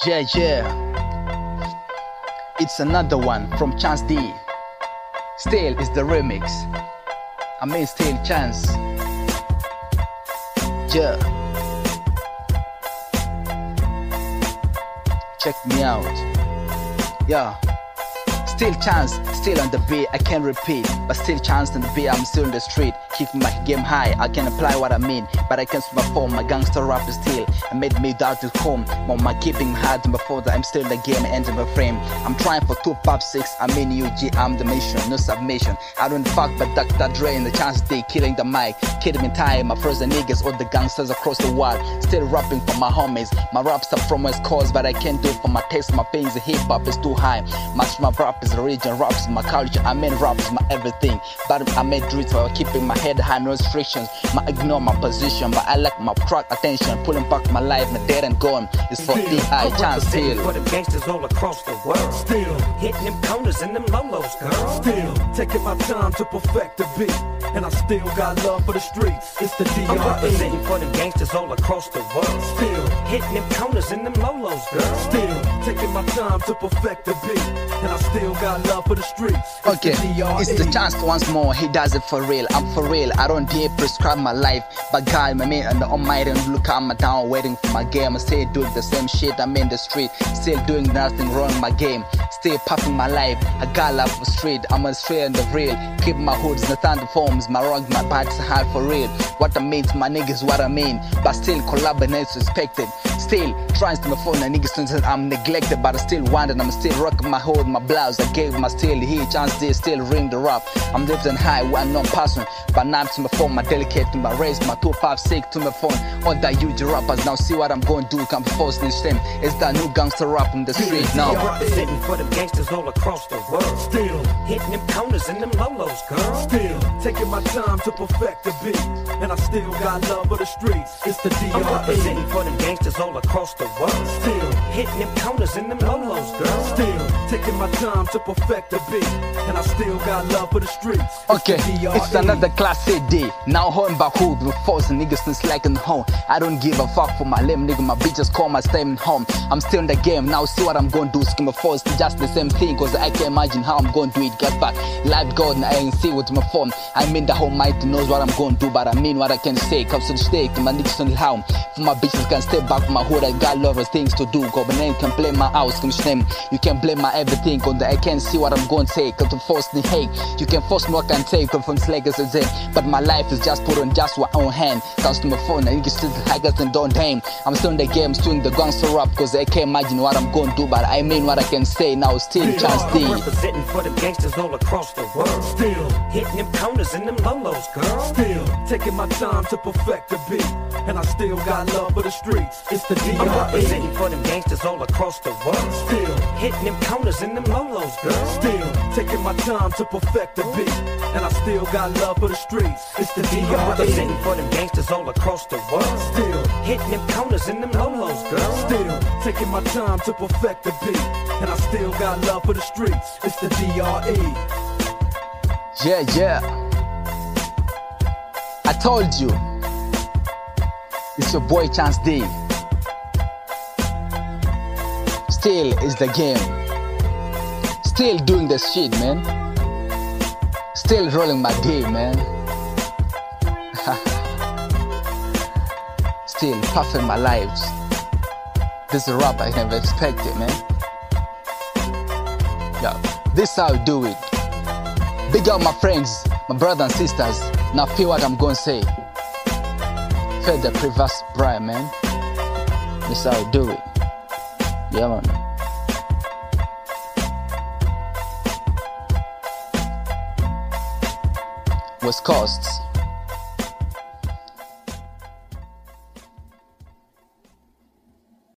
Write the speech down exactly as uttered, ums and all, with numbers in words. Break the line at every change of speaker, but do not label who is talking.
Yeah, yeah. It's another one from Chance D. Still is the remix. I mean, still Chance. Yeah. Check me out. Yeah. Still Chance, still on the beat, I can't repeat. But still Chance on the beat, I'm still in the street. Keep my game high, I can apply what I mean. But I can't perform, my gangster rap is still. I made me that to come. But my keeping hard before that, I'm still in the game and in the frame. I'm trying for two pop six, I mean U G, I'm the mission, no submission. I don't fuck but Doctor Dre and the Chance D, killing the mic. Kidding me time, my frozen niggas, all the gangsters across the world. Still rapping for my homies. My raps are from West Coast, but I can't do it for my taste, my pains. The hip hop is too high. Much my rap is religion, rap is my culture. I mean rap is my everything. But I made do it for keeping my head high, no restrictions. I ignore my position, but I like my track attention. Pulling back my life, my dead and gone. It's for D I Chance still.
For the gangsters all across the world. Still hitting them corners and them lolos, girl. Still taking my time to perfect the beat, and I still got love for the streets. It's the D R E. I'm representing for the gangsters all across the world. Still hitting them corners and them lolos, girl. Still taking my time to perfect the beat, and I still got love for the streets. It's
Okay,
the D R E.
it's the Chance once more. He does it for real. I'm for real. I don't dare prescribe my life, but God, my man, and the Almighty, and look, I'm down waiting for my game. I still doing the same shit. I'm in the street, still doing nothing wrong in my game. Still popping my life. I got love for street. I'm a straight and the real. Keep my hoods, the thunder forms. My rock, my bats hard for real. What I mean to my niggas, what I mean. But still collaborates respected. Still trying to my phone and niggas since I'm neglected, but I still want it. I'm still rocking my hood, my blouse. I gave my still here. Chance D still ring the rap. I'm lifting high, one non person. But now to my phone, my delicate to my race, my two five six to my phone. All the huge rappers now see what I'm going to do. Come force this them. It's the new gangster rap in the street now.
I'm representing for the gangsters all across the world. Still hitting them corners and them lolos, girl. Still taking my time to perfect the beat, and I still got love for the streets. It's the D R E. I'm representing for the gangsters all across the world. Still hitting them corners and them lolos, girl. Still taking my time to perfect the beat, and I still got love for the streets. It's
Okay,
the D R E.
it's another class C D. Now home back hood with force niggas since like in home. I don't give a fuck for my lame nigga, my bitches call my staying home. I'm still in the game, now see what I'm gonna do. Scheme of force, just the same thing, cause I can't imagine how I'm gonna do it. Got back, live God, and I ain't see with my phone. I mean the whole mighty knows what I'm gonna do, but I mean what I can say. Comes to the stake, my niggas on the home. For my bitches can stay back from my hood, I got lot of things to do. Go, but name can blame my house, come name. You can blame my everything, cause I can't see what I'm gonna say. Come to force the hate, you can force me what I can take, come from slackers and say. But my life is just put on just my own hand. Comes to my phone, and you can still hackers and don't aim. I'm still in the game, still in the gangster rap, cause I can't imagine what I'm gonna do, but I mean what I can say now. Still Chance D.
I'm representing for the gangsters all across the world. Still hitting them corners and them lolos, girl. Still taking my time to perfect the beat, and I still got love for the streets. It's the D R E. I'm representing for them gangsters all across the world. Still hitting them corners and them lolos, girl. Still taking my time to perfect the beat, and I still got love for the streets. It's the D R E. I'm representing for them gangsters all across the world. Still hitting them corners and them lolos, girl. Still taking my time to perfect the beat, and I still got love for the streets. It's the D R E.
Yeah, yeah. I told you. It's your boy Chance D. Still is the game. Still doing the shit, man. Still rolling my day, man. Still puffing my lives. This is a rap I never expected, man. Yeah, this is how I do it. Big up my friends, my brothers and sisters. Now feel what I'm gonna say. Feel the previous Brian, man. This is how I do it. Yeah, man. West Coast.